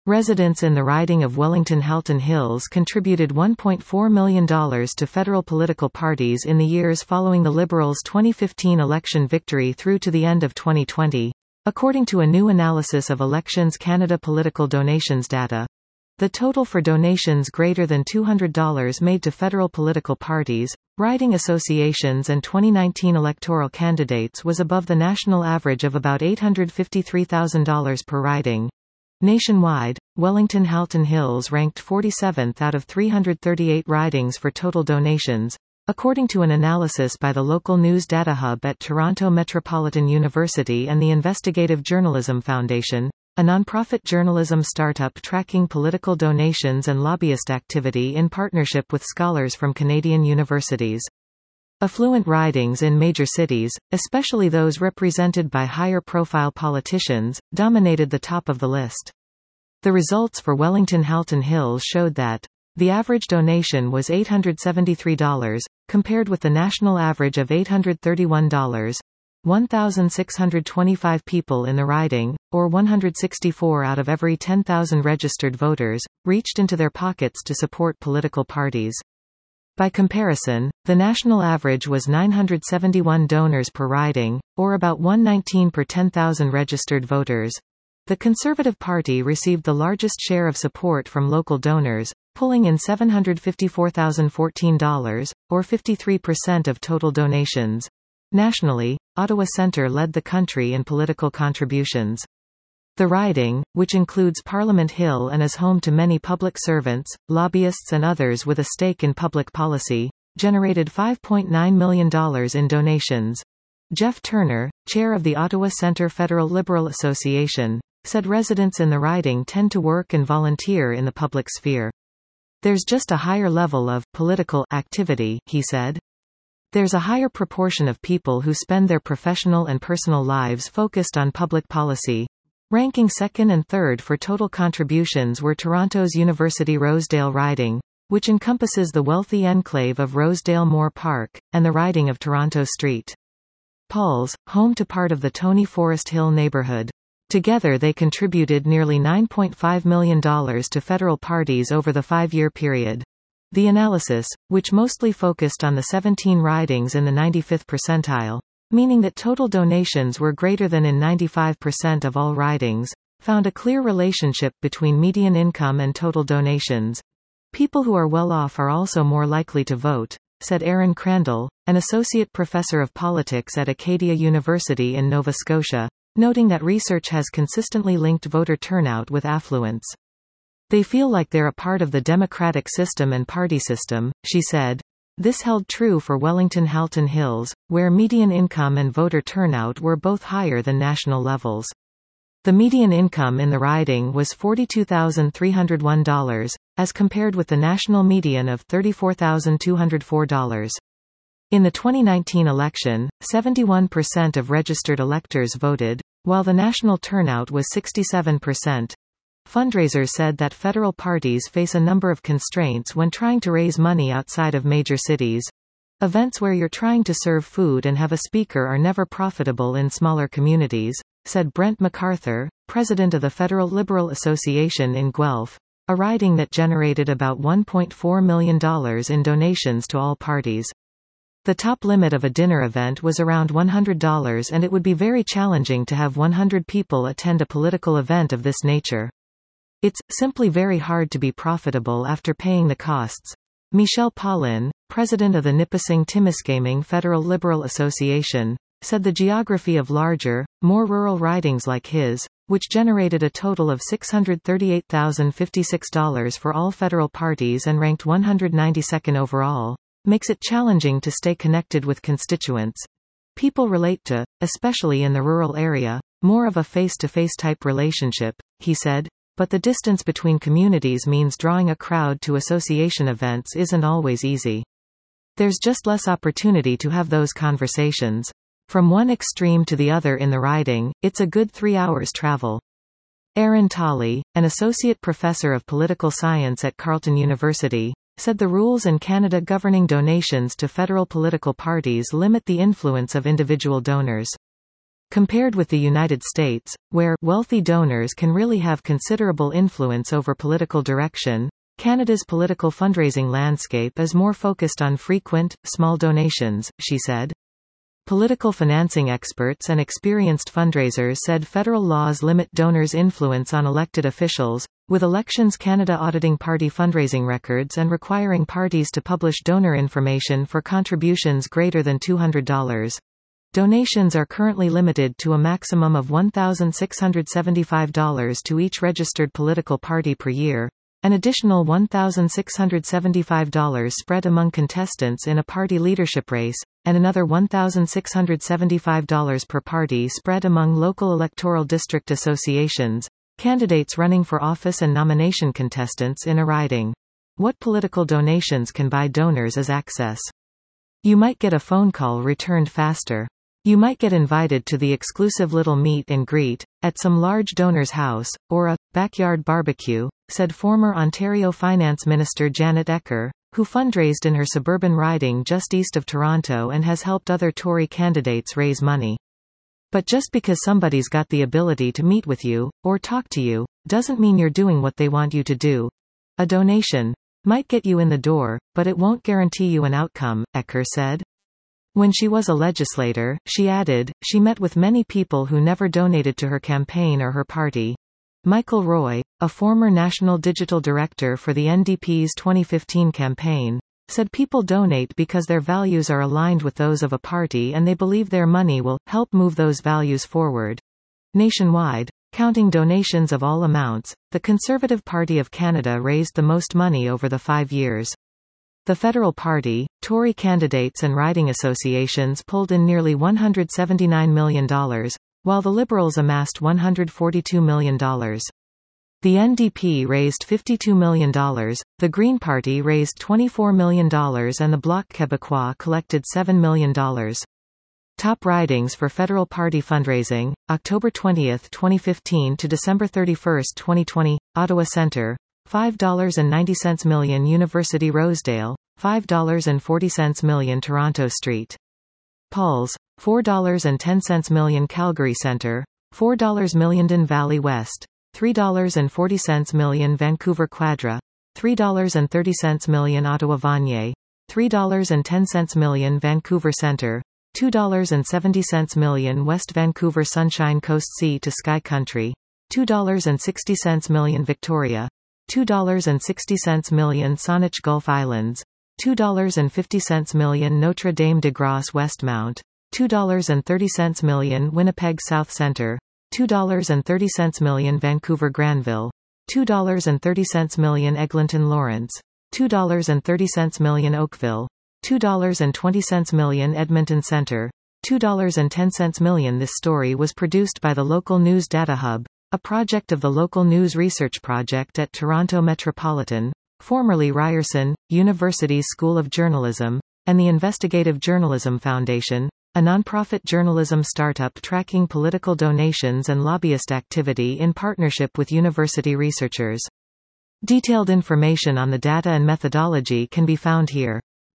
Residents in the riding of Wellington-Halton Hills contributed $1.4 million to federal political parties in the years following the Liberals' 2015 election victory through to the end of 2020, according to a new analysis of Elections Canada political donations data. The total for donations greater than $200 made to federal political parties, riding associations and 2019 electoral candidates was above the national average of about $853,000 per riding. Nationwide, Wellington-Halton Hills ranked 47th out of 338 ridings for total donations, according to an analysis by the local news data hub at Toronto Metropolitan University and the Investigative Journalism Foundation, a nonprofit journalism startup tracking political donations and lobbyist activity in partnership with scholars from Canadian universities. Affluent ridings in major cities, especially those represented by higher-profile politicians, dominated the top of the list. The results for Wellington-Halton Hills showed that the average donation was $873, compared with the national average of $831. 1,625 people in the riding, or 164 out of every 10,000 registered voters, reached into their pockets to support political parties. By comparison, the national average was 971 donors per riding, or about 119 per 10,000 registered voters. The Conservative Party received the largest share of support from local donors, pulling in $754,014, or 53% of total donations. Nationally, Ottawa Centre led the country in political contributions. The riding, which includes Parliament Hill and is home to many public servants, lobbyists and others with a stake in public policy, generated $5.9 million in donations. Jeff Turner, chair of the Ottawa Centre Federal Liberal Association, said residents in the riding tend to work and volunteer in the public sphere. There's just a higher level of political activity, he said. There's a higher proportion of people who spend their professional and personal lives focused on public policy. Ranking second and third for total contributions were Toronto's University Rosedale riding, which encompasses the wealthy enclave of Rosedale Moore Park, and the riding of Toronto Street Paul's, home to part of the Tony Forest Hill neighbourhood. Together they contributed nearly $9.5 million to federal parties over the 5-year period. The analysis, which mostly focused on the 17 ridings in the 95th percentile, meaning that total donations were greater than in 95% of all ridings, found a clear relationship between median income and total donations. People who are well off are also more likely to vote, said Aaron Crandall, an associate professor of politics at Acadia University in Nova Scotia, noting that research has consistently linked voter turnout with affluence. They feel like they're a part of the democratic system and party system, she said. This held true for Wellington-Halton Hills, where median income and voter turnout were both higher than national levels. The median income in the riding was $42,301, as compared with the national median of $34,204. In the 2019 election, 71% of registered electors voted, while the national turnout was 67%. Fundraisers said that federal parties face a number of constraints when trying to raise money outside of major cities. Events where you're trying to serve food and have a speaker are never profitable in smaller communities, said Brent MacArthur, president of the Federal Liberal Association in Guelph, a riding that generated about $1.4 million in donations to all parties. The top limit of a dinner event was around $100, and it would be very challenging to have 100 people attend a political event of this nature. It's simply very hard to be profitable after paying the costs. Michelle Paulin, president of the Nipissing-Timiskaming Federal Liberal Association, said the geography of larger, more rural ridings like his, which generated a total of $638,056 for all federal parties and ranked 192nd overall, makes it challenging to stay connected with constituents. People relate to, especially in the rural area, more of a face-to-face type relationship, he said. But the distance between communities means drawing a crowd to association events isn't always easy. There's just less opportunity to have those conversations. From one extreme to the other in the riding, it's a good 3 hours travel. Aaron Tolley, an associate professor of political science at Carleton University, said the rules in Canada governing donations to federal political parties limit the influence of individual donors. Compared with the United States, where wealthy donors can really have considerable influence over political direction, Canada's political fundraising landscape is more focused on frequent, small donations, she said. Political financing experts and experienced fundraisers said federal laws limit donors' influence on elected officials, with Elections Canada auditing party fundraising records and requiring parties to publish donor information for contributions greater than $200. Donations are currently limited to a maximum of $1,675 to each registered political party per year, an additional $1,675 spread among contestants in a party leadership race, and another $1,675 per party spread among local electoral district associations, candidates running for office and nomination contestants in a riding. What political donations can buy donors is access. You might get a phone call returned faster. You might get invited to the exclusive little meet and greet, at some large donor's house, or a backyard barbecue, said former Ontario Finance Minister Janet Ecker, who fundraised in her suburban riding just east of Toronto and has helped other Tory candidates raise money. But just because somebody's got the ability to meet with you, or talk to you, doesn't mean you're doing what they want you to do. A donation might get you in the door, but it won't guarantee you an outcome, Ecker said. When she was a legislator, she added, she met with many people who never donated to her campaign or her party. Michael Roy, a former national digital director for the NDP's 2015 campaign, said people donate because their values are aligned with those of a party and they believe their money will help move those values forward. Nationwide, counting donations of all amounts, the Conservative Party of Canada raised the most money over the 5 years. The Federal Party, Tory candidates and riding associations pulled in nearly $179 million, while the Liberals amassed $142 million. The NDP raised $52 million, the Green Party raised $24 million and the Bloc Québécois collected $7 million. Top ridings for Federal Party fundraising, October 20, 2015 to December 31, 2020, Ottawa Centre, $5.90 million University Rosedale, $5.40 million Toronto Street. Pauls, $4.10 million Calgary Centre, $4 million Don Valley West, $3.40 million Vancouver Quadra, $3.30 million Ottawa Vanier, $3.10 million Vancouver Centre, $2.70 million West Vancouver Sunshine Coast Sea to Sky Country, $2.60 million Victoria, $2.60 million Saanich Gulf Islands, $2.50 million Notre Dame de Grace Westmount, $2.30 million Winnipeg South Centre, $2.30 million Vancouver Granville, $2.30 million Eglinton Lawrence, $2.30 million Oakville, $2.20 million Edmonton Centre, $2.10 million. This story was produced by the Local News Data Hub, a project of the Local News Research Project at Toronto Metropolitan, formerly Ryerson, University's School of Journalism, and the Investigative Journalism Foundation, a nonprofit journalism startup tracking political donations and lobbyist activity in partnership with university researchers. Detailed information on the data and methodology can be found here.